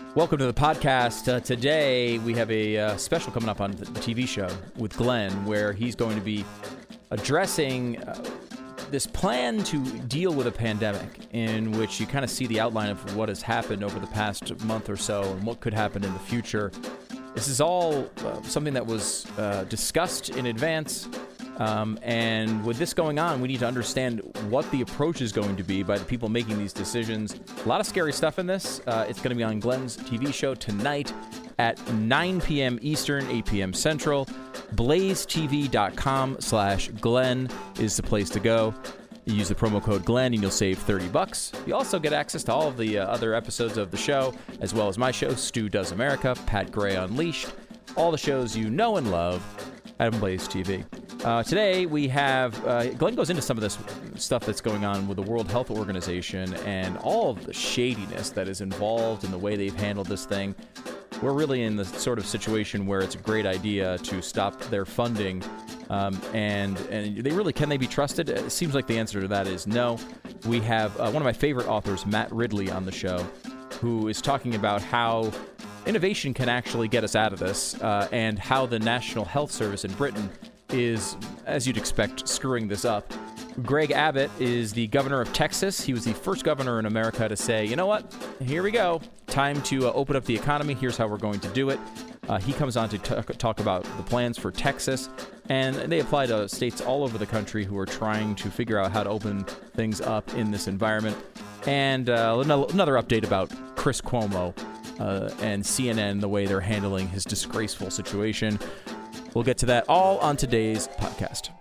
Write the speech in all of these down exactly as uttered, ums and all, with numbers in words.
Welcome to the podcast. Uh, today, we have a uh, special coming up on the T V show with Glenn, where he's going to be addressing uh, this plan to deal with a pandemic, in which you kind of see the outline of what has happened over the past month or so and what could happen in the future. This is all uh, something that was uh, discussed in advance. Um, and with this going on, we need to understand what the approach is going to be by the people making these decisions. A lot of scary stuff in this. Uh, it's going to be on Glenn's T V show tonight at nine p.m. Eastern, eight p.m. Central. blazetv.com slash Glenn is the place to go. You use the promo code Glenn and you'll save thirty bucks. You also get access to all of the uh, other episodes of the show, as well as my show, Stu Does America, Pat Gray Unleashed, all the shows you know and love at Blaze T V. Uh, today, we have, uh, Glenn goes into some of this stuff that's going on with the World Health Organization and all of the shadiness that is involved in the way they've handled this thing. We're really in the sort of situation where it's a great idea to stop their funding. Um, and and they really, can they be trusted? It seems like the answer to that is no. We have uh, one of my favorite authors, Matt Ridley, on the show, who is talking about how innovation can actually get us out of this, uh, and how the National Health Service in Britain is, as you'd expect, screwing this up. Greg Abbott is the governor of Texas. He was the first governor in America to say, you know what, here we go. Time to uh, open up the economy. Here's how we're going to do it. Uh, he comes on to t- talk about the plans for Texas, and they apply to states all over the country who are trying to figure out how to open things up in this environment. And uh, another update about Chris Cuomo uh, and C N N, the way they're handling his disgraceful situation. We'll get to that all on today's podcast.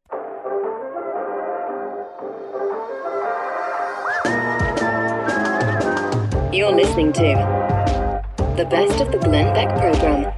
You're listening to the best of the Glenn Beck program.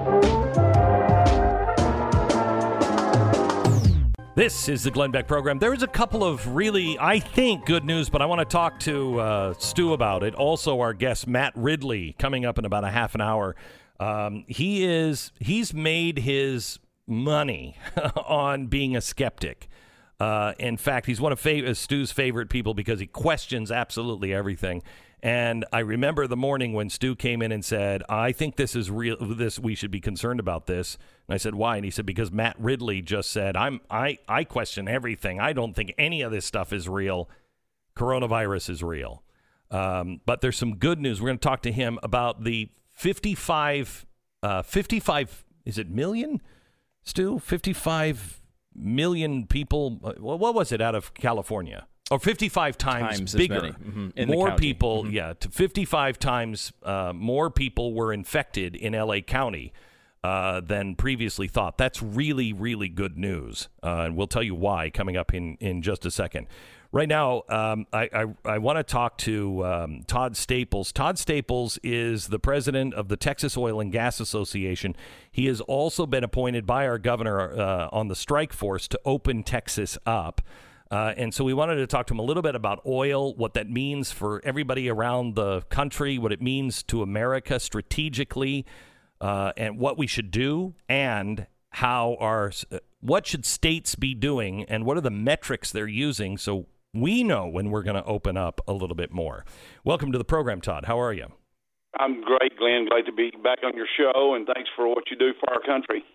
This is the Glenn Beck program. There is a couple of really, I think, good news, but I want to talk to uh, Stu about it. Also, our guest, Matt Ridley, coming up in about a half an hour. Um, he is, he's made his money on being a skeptic. Uh, in fact, he's one of fav- Stu's favorite people because he questions absolutely everything. And I remember the morning when Stu came in and said, I think this is real. This we should be concerned about this. And I said, why? And he said, because Matt Ridley just said, I'm I, I question everything. I don't think any of this stuff is real. Coronavirus is real. Um, but there's some good news. We're going to talk to him about the fifty-five, uh, fifty-five, is it million, Stu? fifty-five million people. What was it out of California? Or fifty-five times, times bigger. Mm-hmm. More people, mm-hmm. yeah, to fifty-five times uh, more people were infected in L A County uh, than previously thought. That's really, really good news. Uh, and we'll tell you why coming up in, in just a second. Right now, um, I, I, I want to talk to um, Todd Staples. Todd Staples is the president of the Texas Oil and Gas Association. He has also been appointed by our governor uh, on the strike force to open Texas up. Uh, and so we wanted to talk to him a little bit about oil, what that means for everybody around the country, what it means to America strategically, uh, and what we should do, and how our what should states be doing, and what are the metrics they're using so we know when we're going to open up a little bit more. Welcome to the program, Todd. How are you? I'm great, Glenn. Glad to be back on your show, and thanks for what you do for our country.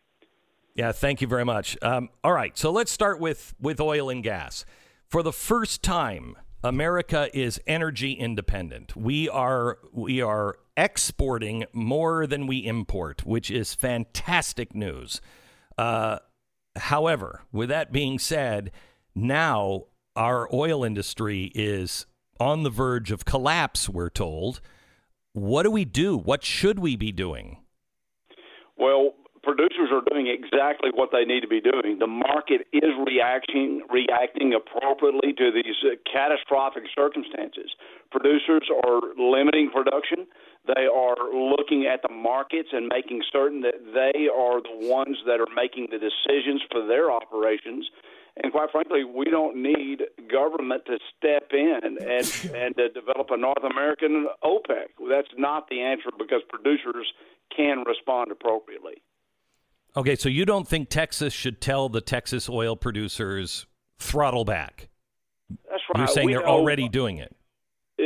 Yeah, thank you very much. Um, all right, so let's start with, with oil and gas. For the first time, America is energy independent. We are we are exporting more than we import, which is fantastic news. Uh, however, with that being said, now our oil industry is on the verge of collapse, we're told. What do we do? What should we be doing? Well, producers are doing exactly what they need to be doing. The market is reacting reacting appropriately to these uh, catastrophic circumstances. Producers are limiting production. They are looking at the markets and making certain that they are the ones that are making the decisions for their operations. And quite frankly, we don't need government to step in and, and to develop a North American OPEC. That's not the answer, because producers can respond appropriately. Okay, so you don't think Texas should tell the Texas oil producers throttle back? That's right. You're saying we they're know, already doing it.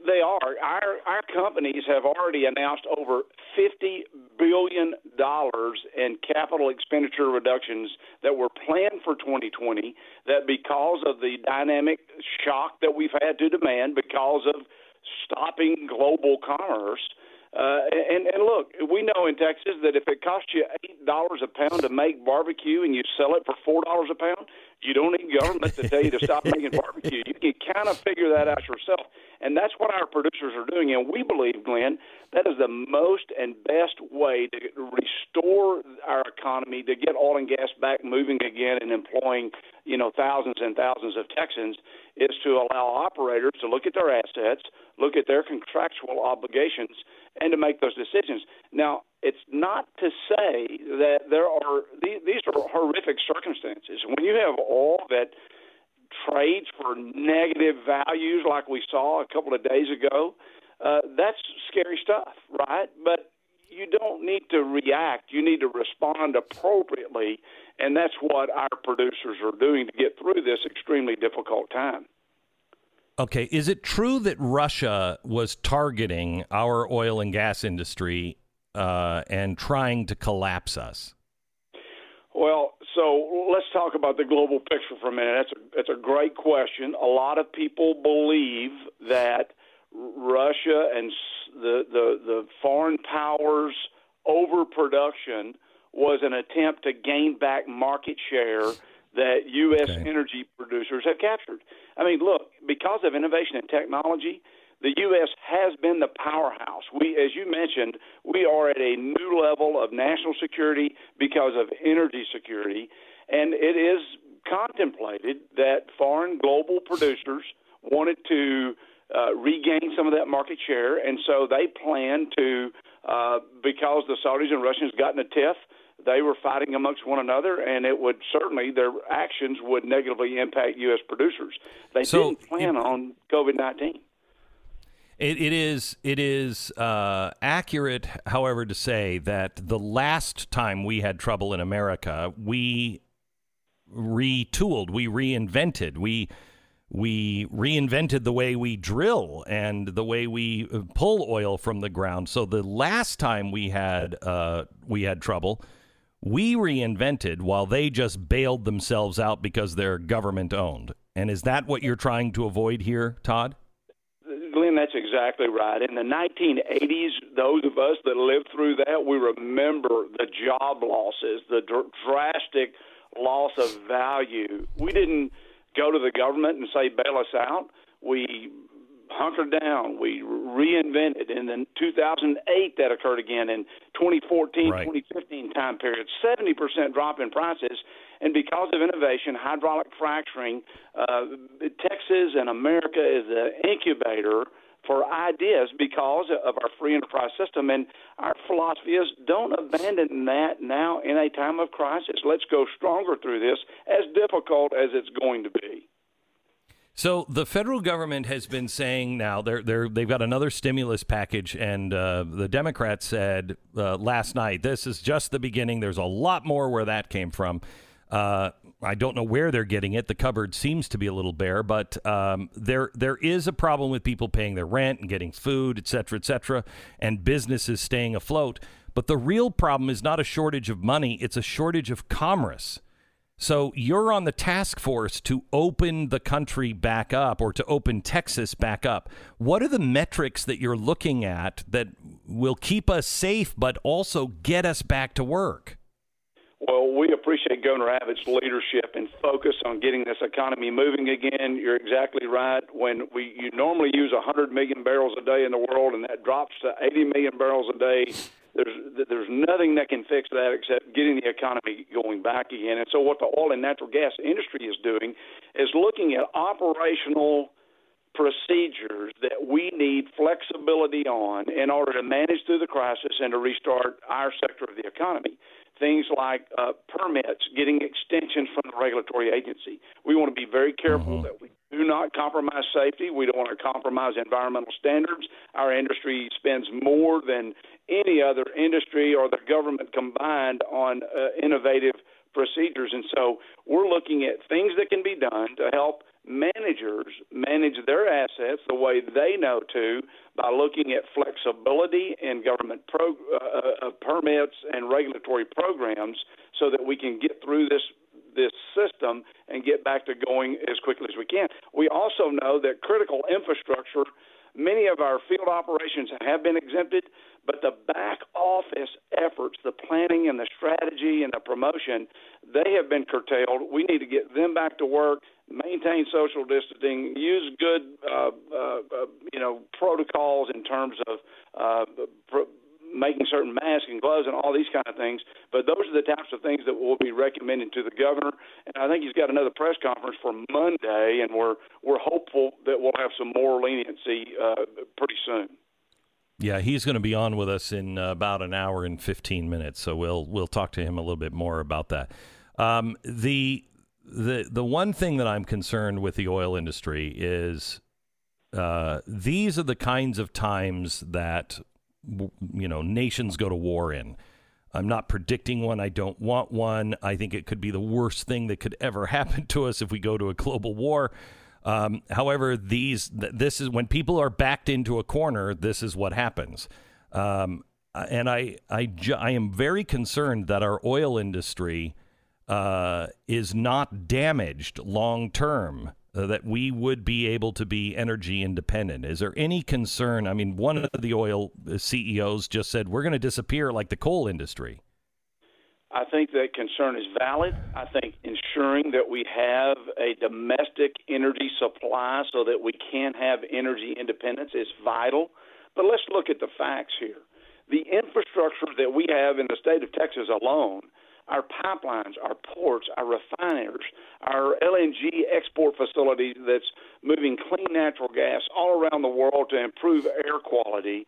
They are. Our our companies have already announced over fifty billion dollars in capital expenditure reductions that were planned for twenty twenty, that because of the dynamic shock that we've had to demand, because of stopping global commerce. Uh, and, and look, we know in Texas that if it costs you eight dollars a pound to make barbecue and you sell it for four dollars a pound, you don't need government to tell you to stop making barbecue. You can kind of figure that out yourself. And that's what our producers are doing. And we believe, Glenn, that is the most and best way to restore our economy, to get oil and gas back moving again and employing, you know, thousands and thousands of Texans, is to allow operators to look at their assets, look at their contractual obligations, and to make those decisions. Now, it's not to say that there are these, these are horrific circumstances. When you have oil that trades for negative values like we saw a couple of days ago, uh, that's scary stuff, right? But you don't need to react. You need to respond appropriately, and that's what our producers are doing to get through this extremely difficult time. Okay, is it true that Russia was targeting our oil and gas industry uh, and trying to collapse us? Well, so let's talk about the global picture for a minute. That's a, that's a great question. A lot of people believe that Russia and the, the, the foreign powers' overproduction was an attempt to gain back market share that U S okay. energy producers have captured. I mean, look, because of innovation and technology, the U S has been the powerhouse. We, as you mentioned, we are at a new level of national security because of energy security, and it is contemplated that foreign global producers wanted to uh, regain some of that market share, and so they plan to, uh, because the Saudis and Russians got in a tiff, they were fighting amongst one another, and it would certainly, their actions would negatively impact U S producers. They so didn't plan it, on COVID nineteen. It, it is it is uh, accurate, however, to say that the last time we had trouble in America, we retooled, we reinvented, we we reinvented the way we drill and the way we pull oil from the ground. So the last time we had uh, we had trouble, we reinvented while they just bailed themselves out because they're government owned. And is that what you're trying to avoid here, Todd? Glenn, that's exactly right. In the nineteen eighties, those of us that lived through that, we remember the job losses, the dr- drastic loss of value. We didn't go to the government and say, bail us out. We hunkered down. We reinvented. In the two thousand eight, that occurred again. In twenty fourteen, right. twenty fifteen time period, seventy percent drop in prices. And because of innovation, hydraulic fracturing, uh, Texas and America is an incubator for ideas because of our free enterprise system. And our philosophy is don't abandon that now in a time of crisis. Let's go stronger through this, as difficult as it's going to be. So the federal government has been saying now they're they're they've got another stimulus package, and uh, the Democrats said uh, last night this is just the beginning. There's a lot more where that came from. Uh, I don't know where they're getting it. The cupboard seems to be a little bare, but um, there there is a problem with people paying their rent and getting food, et cetera, et cetera, and businesses staying afloat. But the real problem is not a shortage of money. It's a shortage of commerce. So you're on the task force to open the country back up, or to open Texas back up. What are the metrics that you're looking at that will keep us safe but also get us back to work? Well, we appreciate Governor Abbott's leadership and focus on getting this economy moving again. You're exactly right. When we you normally use one hundred million barrels a day in the world, and that drops to eighty million barrels a day, there's there's nothing that can fix that except getting the economy going back again. And so what the oil and natural gas industry is doing is looking at operational procedures that we need flexibility on in order to manage through the crisis and to restart our sector of the economy. Things like uh, permits, getting extensions from the regulatory agency. We want to be very careful mm-hmm. that we do not compromise safety. We don't want to compromise environmental standards. Our industry spends more than any other industry or the government combined on uh, innovative procedures. And so we're looking at things that can be done to help managers manage their assets the way they know to by looking at flexibility in government pro, uh, uh, permits and regulatory programs so that we can get through this this system and get back to going as quickly as we can. We also know that critical infrastructure, many of our field operations have been exempted, but the back office efforts, the planning and the strategy and the promotion, they have been curtailed. We need to get them back to work, maintain social distancing, use good, uh, uh, uh, you know, protocols in terms of uh, pro- making certain masks and gloves and all these kind of things. But those are the types of things that we'll be recommending to the governor. And I think he's got another press conference for Monday, and we're we're hopeful that we'll have some more leniency uh, pretty soon. Yeah, he's going to be on with us in uh, about an hour and fifteen minutes, so we'll we'll talk to him a little bit more about that. Um, the the the one thing that I'm concerned with the oil industry is uh, these are the kinds of times that you know nations go to war in. I'm not predicting one. I don't want one. I think it could be the worst thing that could ever happen to us if we go to a global war. Um, however, these th- this is when people are backed into a corner. This is what happens, um, and I I, ju- I am very concerned that our oil industry uh, is not damaged long term. Uh, that we would be able to be energy independent. Is there any concern? I mean, one of the oil C E Os just said we're going to disappear like the coal industry. I think that concern is valid. I think ensuring that we have a domestic energy supply so that we can have energy independence is vital. But let's look at the facts here. The infrastructure that we have in the state of Texas alone, our pipelines, our ports, our refiners, our L N G export facilities that's moving clean natural gas all around the world to improve air quality,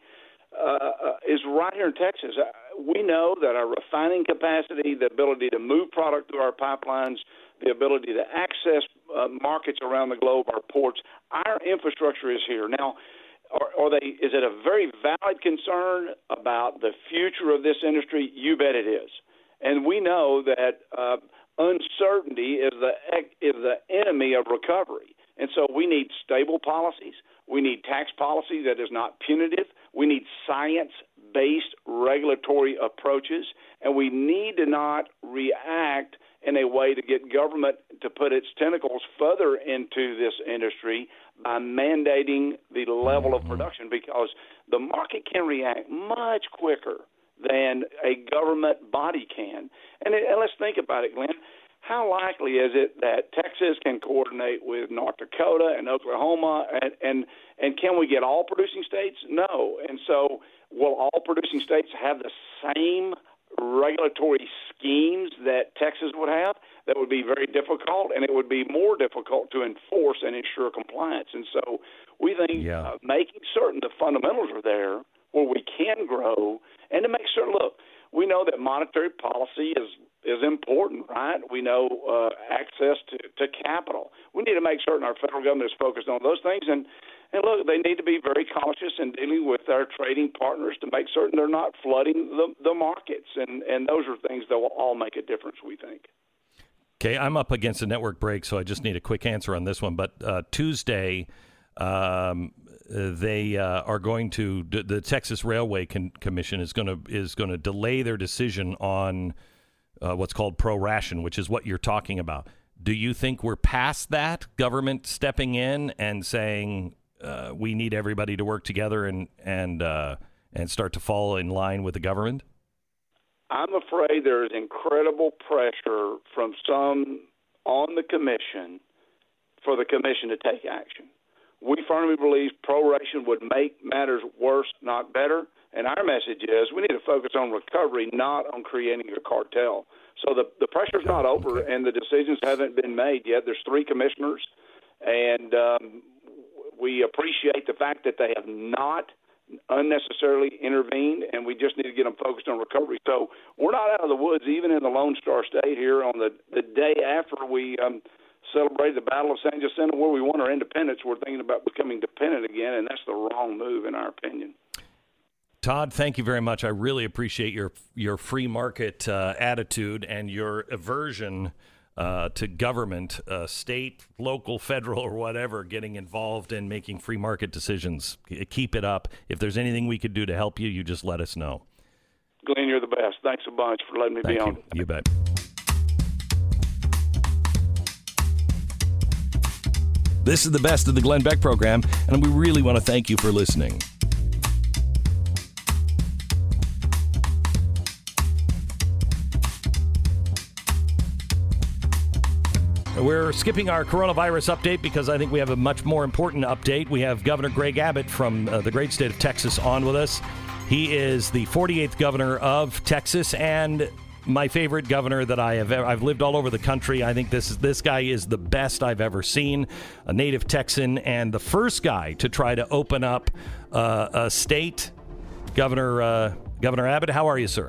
uh, is right here in Texas. We know that our refining capacity, the ability to move product through our pipelines, the ability to access uh, markets around the globe, our ports, our infrastructure is here. Now, are, are they? Is it a very valid concern about the future of this industry? You bet it is. And we know that uh, uncertainty is the is the enemy of recovery. And so we need stable policies. We need tax policy that is not punitive. We need science-based regulatory approaches. And we need to not react in a way to get government to put its tentacles further into this industry by mandating the level of production, because the market can react much quicker than a government body can. And, it, and let's think about it, Glenn. How likely is it that Texas can coordinate with North Dakota and Oklahoma, and, and, and can we get all producing states? No. And so will all producing states have the same regulatory schemes that Texas would have? That would be very difficult, and it would be more difficult to enforce and ensure compliance. And so we think yeah. uh, making certain the fundamentals are there where we can grow, and to make certain, look, we know that monetary policy is is important, right? We know uh, access to, to capital. We need to make certain our federal government is focused on those things. And, and look, they need to be very cautious in dealing with our trading partners to make certain they're not flooding the, the markets. And, and those are things that will all make a difference, we think. Okay, I'm up against a network break, so I just need a quick answer on this one. But uh, Tuesday, um, they uh, are going to the Texas Railway Con- Commission is going to is going to delay their decision on Uh, what's called pro-ration, which is what you're talking about. Do you think we're past that, government stepping in and saying uh, we need everybody to work together and and uh, and start to fall in line with the government? I'm afraid there is incredible pressure from some on the commission for the commission to take action. We firmly believe pro-ration would make matters worse, not better. And our message is we need to focus on recovery, not on creating a cartel. So the, the pressure's not over, okay. and the decisions haven't been made yet. There's three commissioners, and um, we appreciate the fact that they have not unnecessarily intervened, and we just need to get them focused on recovery. So we're not out of the woods, even in the Lone Star State here on the, the day after we um, celebrated the Battle of San Jacinto, where we won our independence. We're thinking about becoming dependent again, and that's the wrong move in our opinion. Todd, thank you very much. I really appreciate your your free market uh, attitude and your aversion uh, to government, uh, state, local, federal, or whatever, getting involved in making free market decisions. Keep it up. If there's anything we could do to help you, you just let us know. Glenn, you're the best. Thanks a bunch for letting me Thank be you. on. You bet. This is the best of the Glenn Beck program, and we really want to thank you for listening. We're skipping our coronavirus update because I think we have a much more important update. We have Governor Greg Abbott from uh, the great state of Texas on with us. He is the forty-eighth governor of Texas and my favorite governor that I have ever. I've lived all over the country. I think this is, this guy is the best I've ever seen, a native Texan and the first guy to try to open up uh, a state. Governor uh, Governor Abbott, how are you, sir?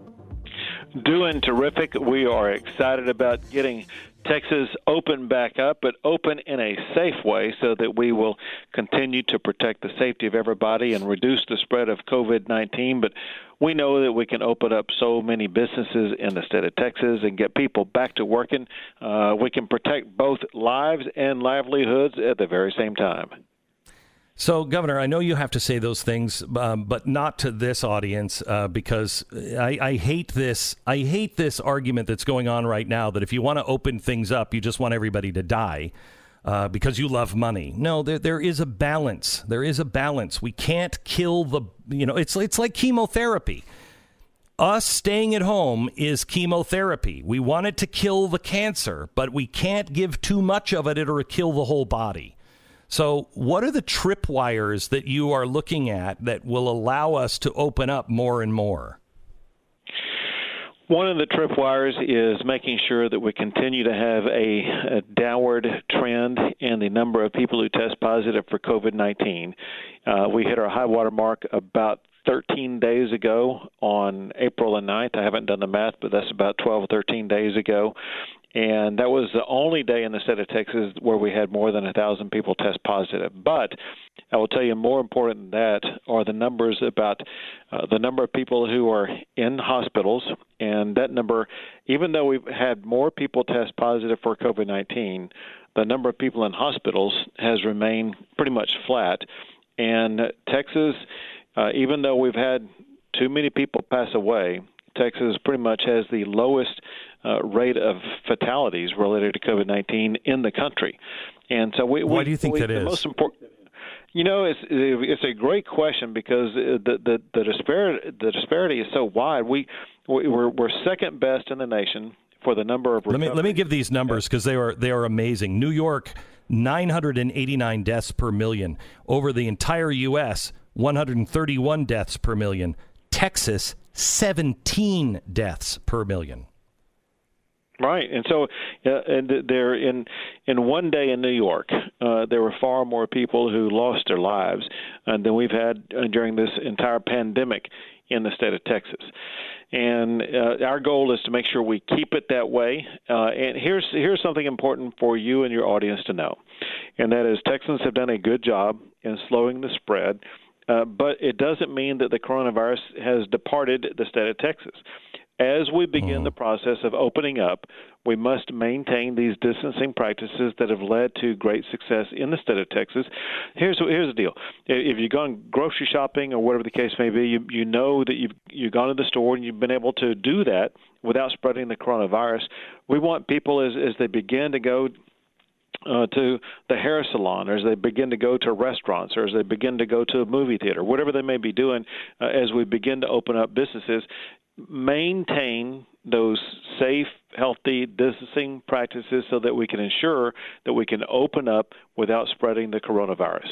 Doing terrific. We are excited about getting Texas open back up, but open in a safe way so that we will continue to protect the safety of everybody and reduce the spread of COVID nineteen. But we know that we can open up so many businesses in the state of Texas and get people back to working. Uh, we can protect both lives and livelihoods at the very same time. So, Governor, I know you have to say those things, um, but not to this audience, uh, because I, I hate this. I hate this argument that's going on right now that if you want to open things up, you just want everybody to die uh, because you love money. No, there there is a balance. There is a balance. We can't kill the, you know, it's it's like chemotherapy. Us staying at home is chemotherapy. We want it to kill the cancer, but we can't give too much of it or it'll kill the whole body. So what are the tripwires that you are looking at that will allow us to open up more and more? One of the tripwires is making sure that we continue to have a, a downward trend in the number of people who test positive for COVID nineteen. Uh, we hit our high water mark about thirteen days ago on April the ninth. I haven't done the math, but that's about twelve or thirteen days ago. And that was the only day in the state of Texas where we had more than one thousand people test positive. But I will tell you, more important than that are the numbers about uh, the number of people who are in hospitals. And that number, even though we've had more people test positive for COVID nineteen, the number of people in hospitals has remained pretty much flat. And Texas, uh, even though we've had too many people pass away, Texas pretty much has the lowest uh, rate of fatalities related to COVID nineteen in the country. And so we, why we, do you think we, that the is? Most important, you know, it's it's a great question because the the the disparity the disparity is so wide. We we're we're second best in the nation for the number of. Let me let me give these numbers because they are they are amazing. New York, nine hundred eighty-nine deaths per million. Over the entire U S, one hundred thirty-one deaths per million. Texas, seventeen deaths per million. Right, and so, uh, and there in in one day in New York, uh, there were far more people who lost their lives uh, than we've had uh, during this entire pandemic in the state of Texas. And uh, our goal is to make sure we keep it that way. Uh, and here's here's something important for you and your audience to know, and that is Texans have done a good job in slowing the spread. Uh, but it doesn't mean that the coronavirus has departed the state of Texas. As we begin the process of opening up, we must maintain these distancing practices that have led to great success in the state of Texas. Here's here's the deal: if you've gone grocery shopping or whatever the case may be, you you know that you've you've gone to the store and you've been able to do that without spreading the coronavirus. We want people as as they begin to go Uh, to the hair salon, or as they begin to go to restaurants, or as they begin to go to a movie theater, whatever they may be doing, uh, as we begin to open up businesses, maintain those safe, healthy distancing practices so that we can ensure that we can open up without spreading the coronavirus.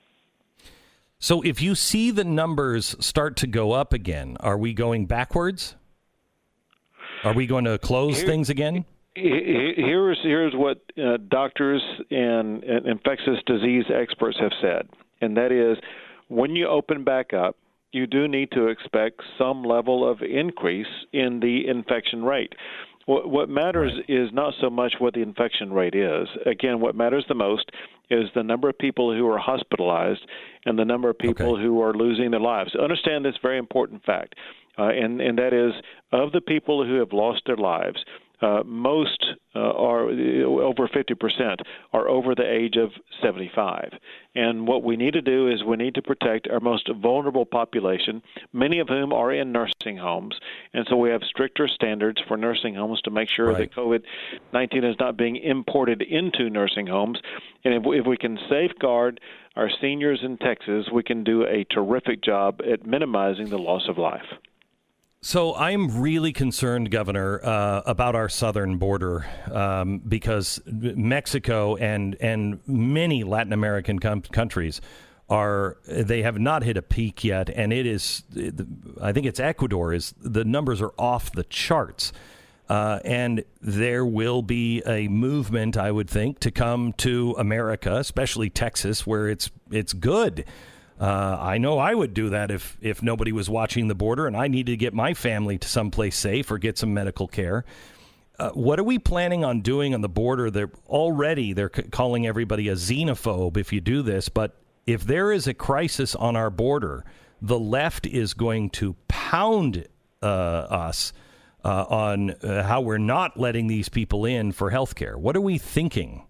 So if you see the numbers start to go up again, are we going backwards? Are we going to close Here, things again? Here's here's what uh, doctors and, and infectious disease experts have said, and that is when you open back up, you do need to expect some level of increase in the infection rate. What, what matters right. is not so much what the infection rate is. Again, what matters the most is the number of people who are hospitalized and the number of people okay. who are losing their lives. Understand this very important fact, uh, and, and that is of the people who have lost their lives, uh, most uh, are over fifty percent are over the age of seventy-five. And what we need to do is we need to protect our most vulnerable population, many of whom are in nursing homes. And so we have stricter standards for nursing homes to make sure Right. that COVID nineteen is not being imported into nursing homes. And if, if we can safeguard our seniors in Texas, we can do a terrific job at minimizing the loss of life. So I'm really concerned, Governor, uh, about our southern border um, because Mexico and and many Latin American com- countries are they have not hit a peak yet, and it is I think it's Ecuador is the numbers are off the charts, uh, and there will be a movement, I would think, to come to America, especially Texas, where it's it's good. Uh, I know I would do that if, if nobody was watching the border and I needed to get my family to someplace safe or get some medical care. Uh, what are we planning on doing on the border? They're already they're c- calling everybody a xenophobe if you do this. But if there is a crisis on our border, the left is going to pound uh, us uh, on uh, how we're not letting these people in for health care. What are we thinking?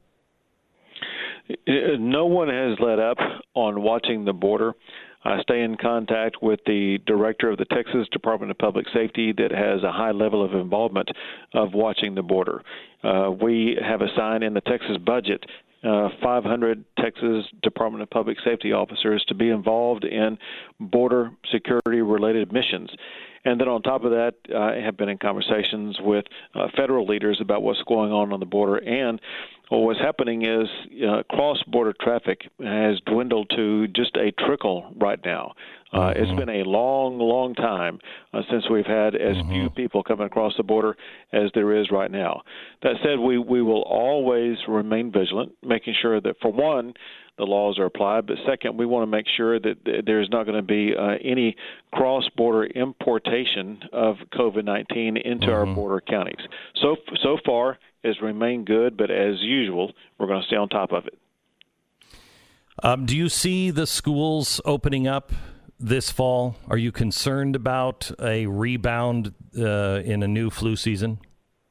No one has let up on watching the border. I stay in contact with the director of the Texas Department of Public Safety that has a high level of involvement of watching the border. Uh, we have assigned in the Texas budget uh, five hundred Texas Department of Public Safety officers to be involved in border security-related missions. And then on top of that, I have been in conversations with uh, federal leaders about what's going on on the border. And well, what's happening is uh, cross-border traffic has dwindled to just a trickle right now. Uh, mm-hmm. It's been a long, long time uh, since we've had as mm-hmm. few people coming across the border as there is right now. That said, we, we will always remain vigilant, making sure that, for one, the laws are applied, but second, we want to make sure that there's not going to be uh, any cross-border importation of COVID nineteen into mm-hmm. our border counties. So so far, it's remained good, but as usual, we're going to stay on top of it. Um, do you see the schools opening up this fall? Are you concerned about a rebound uh, in a new flu season?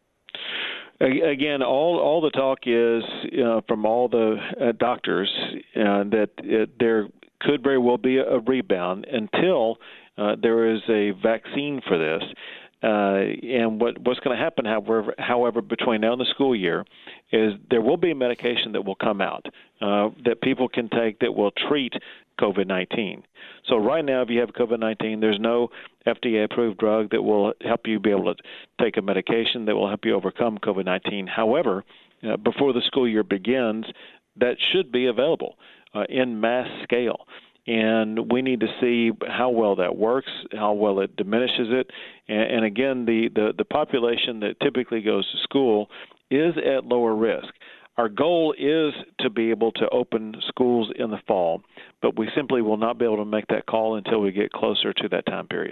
Again, all all the talk is uh, from all the uh, doctors uh, that it, there could very well be a, a rebound until uh, there is a vaccine for this. Uh, and what, what's going to happen, however, however, between now and the school year, is there will be a medication that will come out uh, that people can take that will treat COVID nineteen. So right now, if you have COVID nineteen, there's no F D A-approved drug that will help you be able to take a medication that will help you overcome COVID nineteen. However, uh, before the school year begins, that should be available uh, in mass scale. And we need to see how well that works, how well it diminishes it. And, and again, the, the, the population that typically goes to school is at lower risk. Our goal is to be able to open schools in the fall, but we simply will not be able to make that call until we get closer to that time period.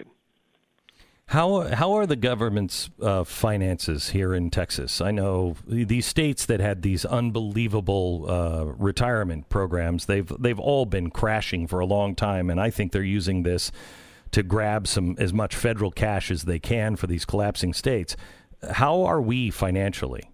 How how are the government's uh, finances here in Texas? I know these states that had these unbelievable uh, retirement programs, they've they've all been crashing for a long time, and I think they're using this to grab some as much federal cash as they can for these collapsing states. How are we financially?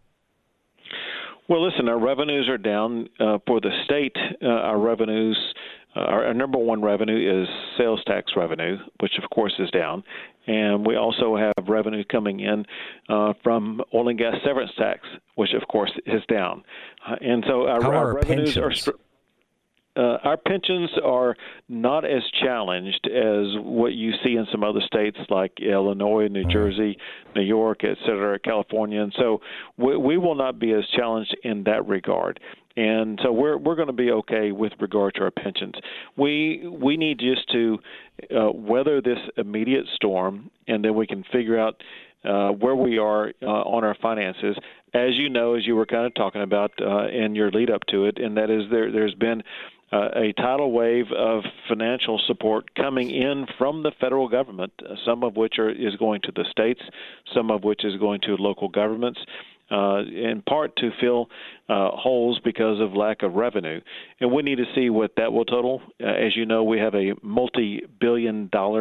Well, listen, our revenues are down. Uh, for the state, uh, our revenues, uh, our, our number one revenue is sales tax revenue, which of course is down. And we also have revenue coming in uh, from oil and gas severance tax, which of course is down. Uh, and so our, How are our our revenues pensions? are. Uh, our pensions are not as challenged as what you see in some other states like Illinois, New Jersey, New York, et cetera, California. And so we, we will not be as challenged in that regard. And so we're we're going to be okay with regard to our pensions. We we need just to uh, weather this immediate storm, and then we can figure out uh, where we are uh, on our finances. As you know, as you were kind of talking about uh, in your lead up to it, and that is there there's been Uh, a tidal wave of financial support coming in from the federal government, uh, some of which are, is going to the states, some of which is going to local governments, uh, in part to fill uh, holes because of lack of revenue. And we need to see what that will total. Uh, as you know, we have a multi-billion dollar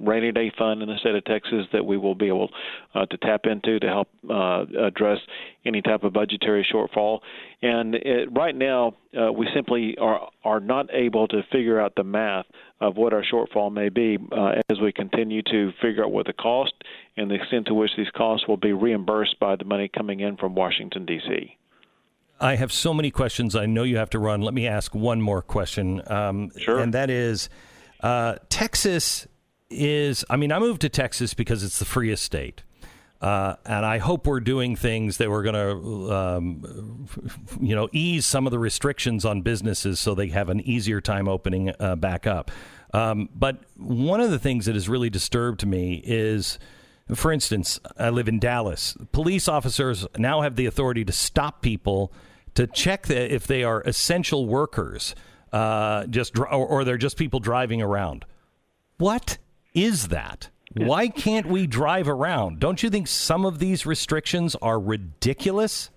rainy day fund in the state of Texas that we will be able uh, to tap into to help uh, address any type of budgetary shortfall. And it, right now, uh, we simply are are not able to figure out the math of what our shortfall may be uh, as we continue to figure out what the cost and the extent to which these costs will be reimbursed by the money coming in from Washington, D C I have so many questions. I know you have to run. Let me ask one more question. Um, sure. And that is, uh, Texas is, I mean, I moved to Texas because it's the freest state. Uh, and I hope we're doing things that we're going to, um, you know, ease some of the restrictions on businesses so they have an easier time opening uh, back up. Um, but one of the things that has really disturbed me is, for instance, I live in Dallas. Police officers now have the authority to stop people to check the, if they are essential workers, uh, just or, or they're just people driving around. What is that? Why can't we drive around? Don't you think some of these restrictions are ridiculous?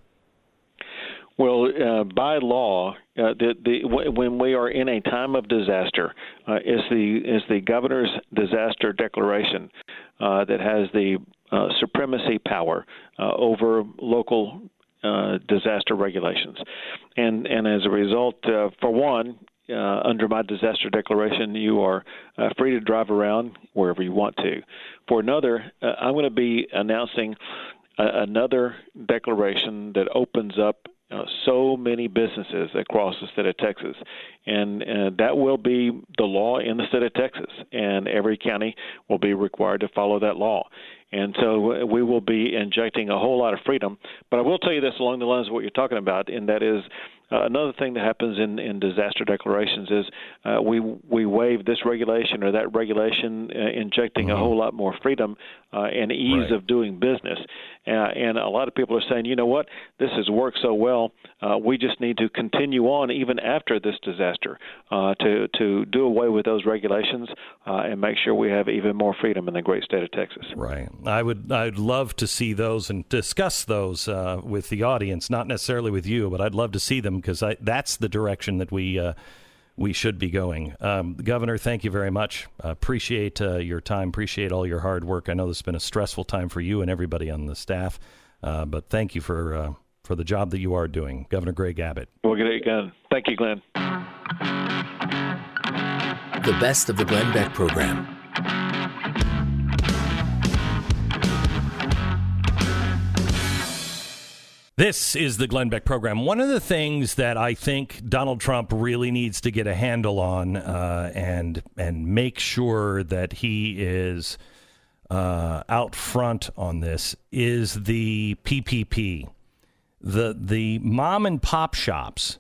Well, uh, by law, uh, the, the, w- when we are in a time of disaster, uh, it's the it's the governor's disaster declaration uh, that has the uh, supremacy power uh, over local uh, disaster regulations, and and as a result, uh, for one. Uh, under my disaster declaration, you are uh, free to drive around wherever you want to. For another, uh, I'm going to be announcing uh, another declaration that opens up uh, so many businesses across the state of Texas. And uh, that will be the law in the state of Texas. And every county will be required to follow that law. And so we will be injecting a whole lot of freedom. But I will tell you this along the lines of what you're talking about, and that is uh, another thing that happens in, in disaster declarations is uh, we we waive this regulation or that regulation, uh, injecting mm-hmm. a whole lot more freedom uh, and ease right. of doing business. Uh, and a lot of people are saying, you know what, this has worked so well, uh, we just need to continue on even after this disaster uh, to, to do away with those regulations uh, and make sure we have even more freedom in the great state of Texas. Right. I would I'd love to see those and discuss those uh, with the audience, not necessarily with you, but I'd love to see them because that's the direction that we uh, we should be going. Um, Governor, thank you very much. Uh, appreciate uh, your time. Appreciate all your hard work. I know this has been a stressful time for you and everybody on the staff, uh, but thank you for uh, for the job that you are doing, Governor Greg Abbott. We'll get it again. Thank you, Glenn. The best of the Glenn Beck program. This is the Glenn Beck program. One of the things that I think Donald Trump really needs to get a handle on uh, and and make sure that he is uh, out front on this is the P P P. The the mom and pop shops,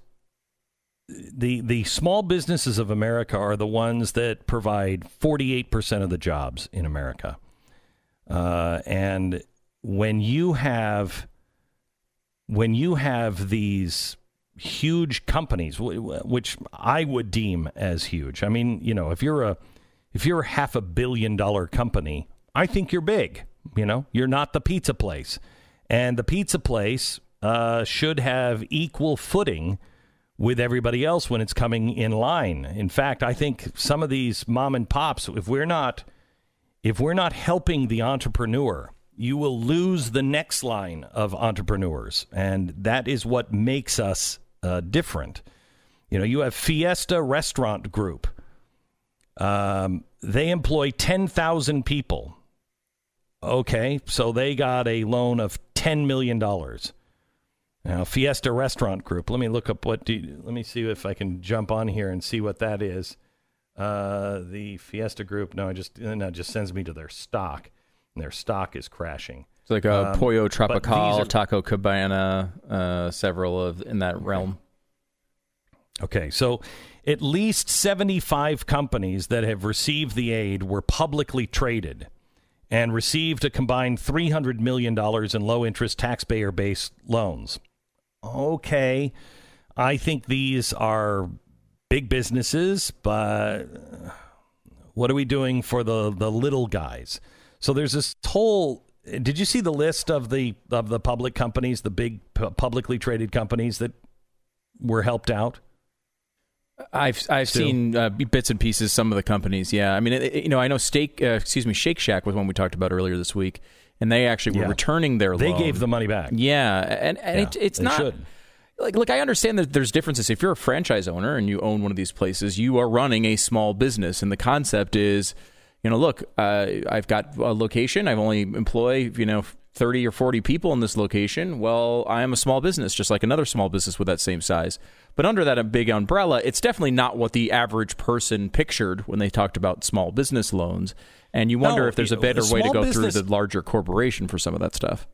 the the small businesses of America are the ones that provide forty-eight percent of the jobs in America. Uh, and when you have When you have these huge companies, which I would deem as huge, I mean, you know, if you're a if you're a half a billion dollar company, I think you're big. You know, you're not the pizza place, and the pizza place uh, should have equal footing with everybody else when it's coming in line. In fact, I think some of these mom and pops, if we're not if we're not helping the entrepreneur, you will lose the next line of entrepreneurs, and that is what makes us uh, different. You know, you have Fiesta Restaurant Group. Um, they employ ten thousand people. Okay, so they got a loan of ten million dollars. Now, Fiesta Restaurant Group, let me look up what, do you, let me see if I can jump on here and see what that is. Uh, the Fiesta Group, no, it just, no, it just sends me to their stock. And their stock is crashing. It's like a um, Pollo Tropical, are, Taco Cabana, uh, several of in that realm. Okay, so at least seventy-five companies that have received the aid were publicly traded and received a combined three hundred million dollars in low-interest taxpayer-based loans. Okay, I think these are big businesses, but what are we doing for the, the little guys? So there's this whole, did you see the list of the of the public companies, the big pu- publicly traded companies that were helped out? I've I've Stu? seen uh, bits and pieces. Some of the companies, yeah. I mean, it, you know, I know Steak, uh, excuse me, Shake Shack was one we talked about earlier this week, and they actually were Yeah. returning their They loan. gave the money back. Yeah, and, and Yeah, it, it's they not should. like look. I understand that there's differences. If you're a franchise owner and you own one of these places, you are running a small business, and the concept is, you know, look, uh, I've got a location. I've only employ, you know, thirty or forty people in this location. Well, I am a small business, just like another small business with that same size. But under that big umbrella, it's definitely not what the average person pictured when they talked about small business loans. And you wonder No, if there's a a better way to small go business- through the larger corporation for some of that stuff.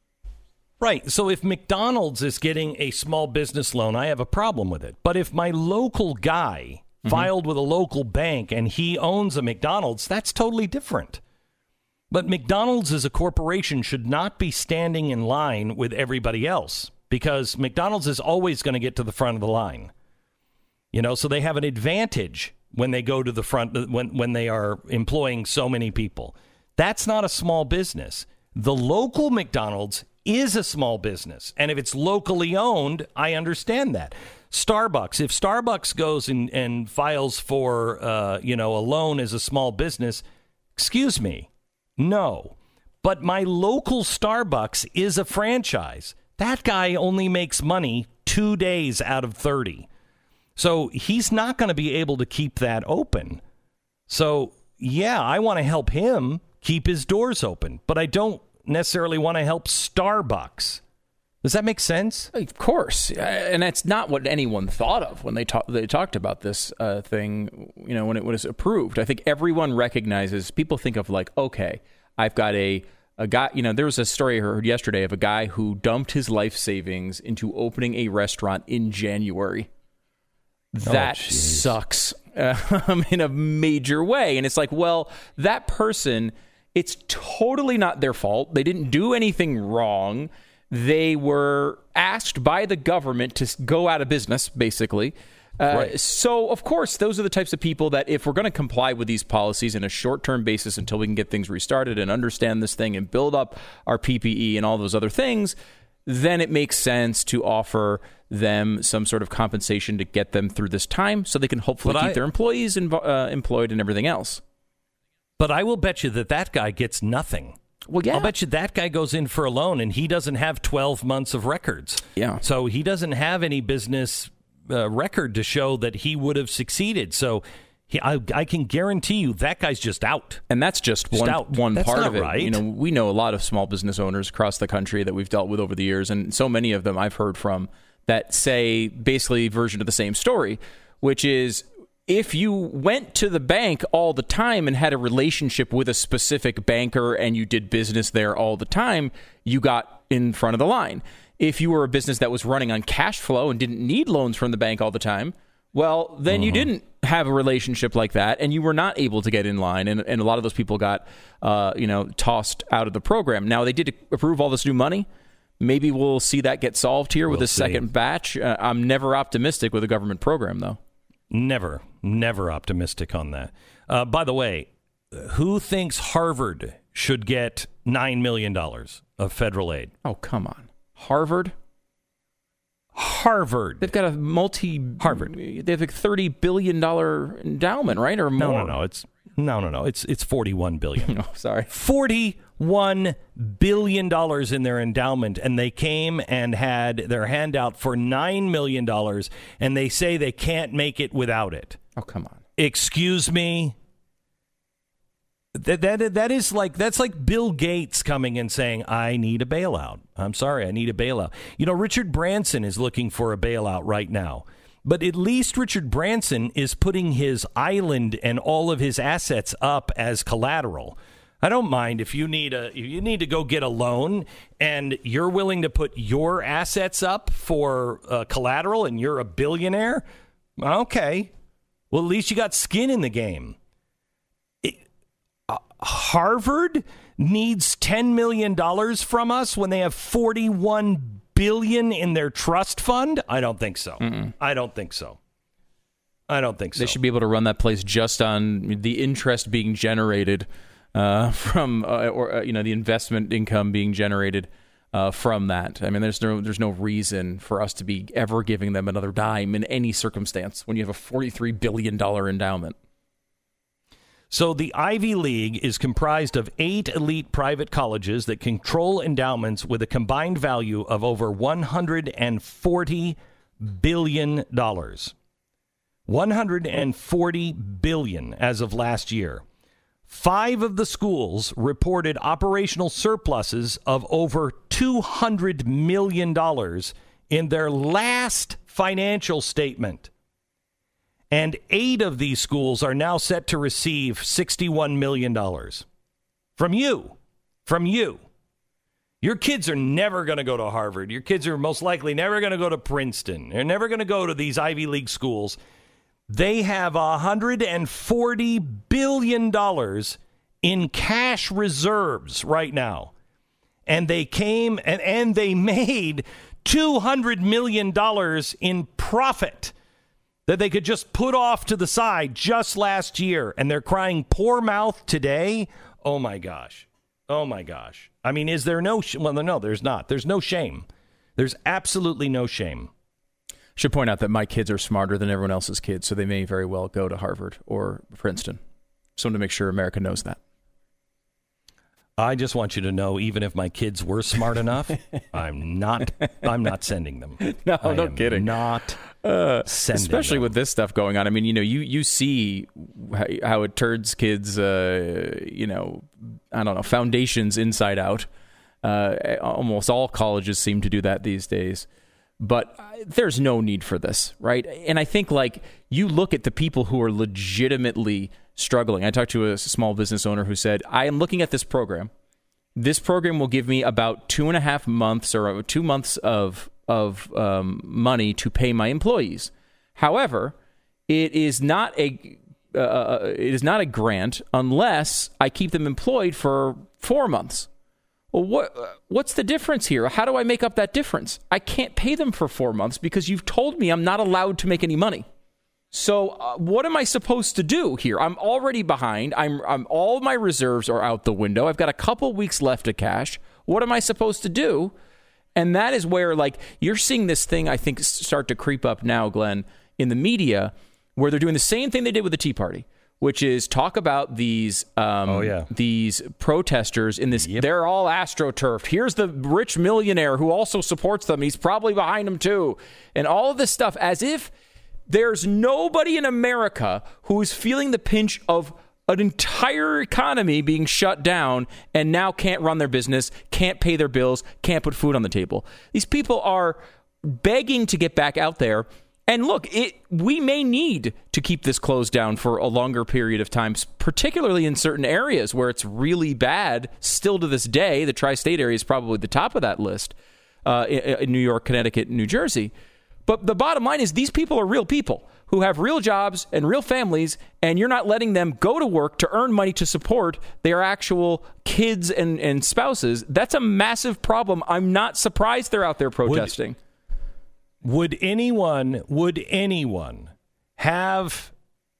Right. So if McDonald's is getting a small business loan, I have a problem with it. But if my local guy mm-hmm. filed with a local bank and he owns a McDonald's, that's totally different. But McDonald's as a corporation should not be standing in line with everybody else, because McDonald's is always going to get to the front of the line. You know, so they have an advantage when they go to the front, when, when they are employing so many people. That's not a small business. The local McDonald's is a small business. And if it's locally owned, I understand that. Starbucks, if Starbucks goes and, and files for, uh, you know, a loan as a small business, excuse me, no. But my local Starbucks is a franchise. That guy only makes money two days out of thirty. So he's not going to be able to keep that open. So, yeah, I want to help him keep his doors open, but I don't necessarily want to help Starbucks. Does that make sense? Of course, and that's not what anyone thought of when they talked. They talked about this uh, thing, you know, when it was approved. I think everyone recognizes. People think of like, okay, I've got a a guy. You know, there was a story I heard yesterday of a guy who dumped his life savings into opening a restaurant in January. That oh, sucks uh, in a major way, and it's like, well, that person, it's totally not their fault. They didn't do anything wrong. They were asked by the government to go out of business, basically. Uh, right. So, of course, those are the types of people that if we're going to comply with these policies in a short-term basis until we can get things restarted and understand this thing and build up our P P E and all those other things, then it makes sense to offer them some sort of compensation to get them through this time so they can hopefully But keep I- their employees invo- uh, employed and everything else. But I will bet you that that guy gets nothing. Well, yeah. I'll bet you that guy goes in for a loan and he doesn't have twelve months of records. Yeah. So he doesn't have any business uh, record to show that he would have succeeded. So he, I, I can guarantee you that guy's just out. And that's just Just one out. one That's part not of it. right. You know, we know a lot of small business owners across the country that we've dealt with over the years, and so many of them I've heard from that say basically a version of the same story, which is if you went to the bank all the time and had a relationship with a specific banker and you did business there all the time, you got in front of the line. If you were a business that was running on cash flow and didn't need loans from the bank all the time, well, then mm-hmm. you didn't have a relationship like that, and you were not able to get in line, and, and a lot of those people got, uh, you know, tossed out of the program. Now, they did approve all this new money. Maybe we'll see that get solved here We'll with a see. second batch. Uh, I'm never optimistic with a government program, though. Never, never optimistic on that. Uh, by the way, who thinks Harvard should get nine million dollars of federal aid? Oh, come on. Harvard? Harvard. They've got a multi... Harvard. They have a thirty billion dollars endowment, right? Or more? No, no, no. It's no, no, no. It's it's forty-one billion dollars. Oh, sorry. forty-one billion dollars in their endowment, and they came and had their handout for nine million dollars, and they say they can't make it without it. Oh, come on. Excuse me? That, that, that is like, that's like Bill Gates coming and saying, I need a bailout. I'm sorry, I need a bailout. You know, Richard Branson is looking for a bailout right now. But at least Richard Branson is putting his island and all of his assets up as collateral. I don't mind if you need a if you need to go get a loan and you're willing to put your assets up for uh, collateral and you're a billionaire. Okay. Well, at least you got skin in the game. It, uh, Harvard needs ten million dollars from us when they have forty-one billion dollars in their trust fund? I don't think so. Mm-mm. I don't think so. I don't think so. They should be able to run that place just on the interest being generated uh, from, uh, or uh, you know, the investment income being generated uh, from that. I mean, there's no there's no reason for us to be ever giving them another dime in any circumstance when you have a forty-three billion dollars endowment. So the Ivy League is comprised of eight elite private colleges that control endowments with a combined value of over one hundred forty billion dollars. one hundred forty billion dollars as of last year. Five of the schools reported operational surpluses of over two hundred million dollars in their last financial statement. And eight of these schools are now set to receive sixty-one million dollars. From you. From you. Your kids are never going to go to Harvard. Your kids are most likely never going to go to Princeton. They're never going to go to these Ivy League schools. They have one hundred forty billion dollars in cash reserves right now. And they came and, and they made two hundred million dollars in profit that they could just put off to the side just last year. And they're crying poor mouth today. Oh, my gosh. Oh, my gosh. I mean, is there no... Sh- well, no, there's not. There's no shame. There's absolutely no shame. Should point out that my kids are smarter than everyone else's kids, so they may very well go to Harvard or Princeton. Just want to make sure America knows that. I just want you to know, even if my kids were smart enough, I'm not. I'm not sending them. No, I no am kidding. Not uh, sending especially them. with this stuff going on. I mean, you know, you you see how it turns kids, uh, you know, I don't know, foundations inside out. Uh, almost all colleges seem to do that these days. But there's no need for this, right? And I think, like, you look at the people who are legitimately struggling. I talked to a small business owner who said, I am looking at this program. This program will give me about two and a half months or two months of of um, money to pay my employees. However, it is not a uh, it is not a grant unless I keep them employed for four months. Well, what what's the difference here? How do I make up that difference? I can't pay them for four months because you've told me I'm not allowed to make any money. So uh, what am I supposed to do here? I'm already behind. I'm, I'm all my reserves are out the window. I've got a couple weeks left of cash. What am I supposed to do? And that is where, like, you're seeing this thing, I think, start to creep up now, Glenn, in the media, where they're doing the same thing they did with the Tea Party, which is talk about these um, oh, yeah. these protesters in this. Yep. They're all astroturfed. Here's the rich millionaire who also supports them. He's probably behind them, too. And all of this stuff as if there's nobody in America who is feeling the pinch of an entire economy being shut down and now can't run their business, can't pay their bills, can't put food on the table. These people are begging to get back out there. And look, it, we may need to keep this closed down for a longer period of time, particularly in certain areas where it's really bad. Still to this day, the tri-state area is probably the top of that list, uh, in, in New York, Connecticut, New Jersey. But the bottom line is these people are real people who have real jobs and real families, and you're not letting them go to work to earn money to support their actual kids and, and spouses. That's a massive problem. I'm not surprised they're out there protesting. Would, would anyone, would anyone have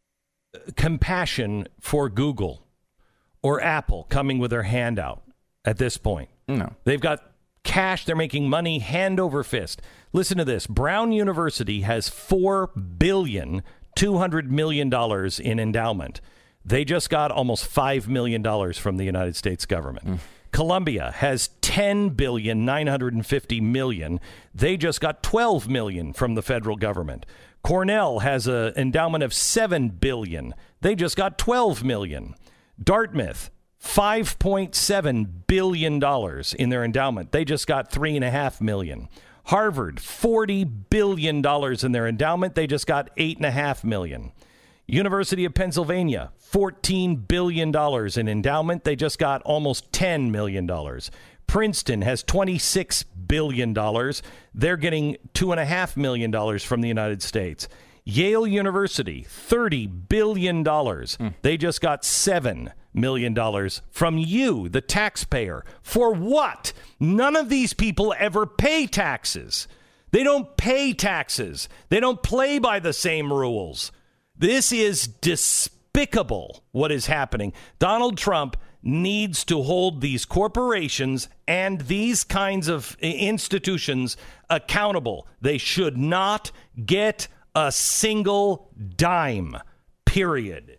compassion for Google or Apple coming with their hand out at this point? No. They've got cash. They're making money hand over fist. Listen to this. Brown University has four billion dollars, two hundred million dollars in endowment. They just got almost five million dollars from the United States government. Mm. Columbia has ten billion dollars, nine hundred fifty million dollars. They just got twelve million dollars from the federal government. Cornell has an endowment of seven billion dollars. They just got twelve million dollars. Dartmouth, five point seven billion dollars in their endowment. They just got three point five million dollars. Harvard, forty billion dollars in their endowment. They just got eight point five million dollars. University of Pennsylvania, fourteen billion dollars in endowment. They just got almost ten million dollars. Princeton has twenty-six billion dollars. They're getting two point five million dollars from the United States. Yale University, thirty billion dollars. Mm. They just got seven million dollars from you, the taxpayer. For what? None of these people ever pay taxes. They don't pay taxes. They don't play by the same rules. This is despicable, what is happening. Donald Trump needs to hold these corporations and these kinds of institutions accountable. They should not get a single dime, period.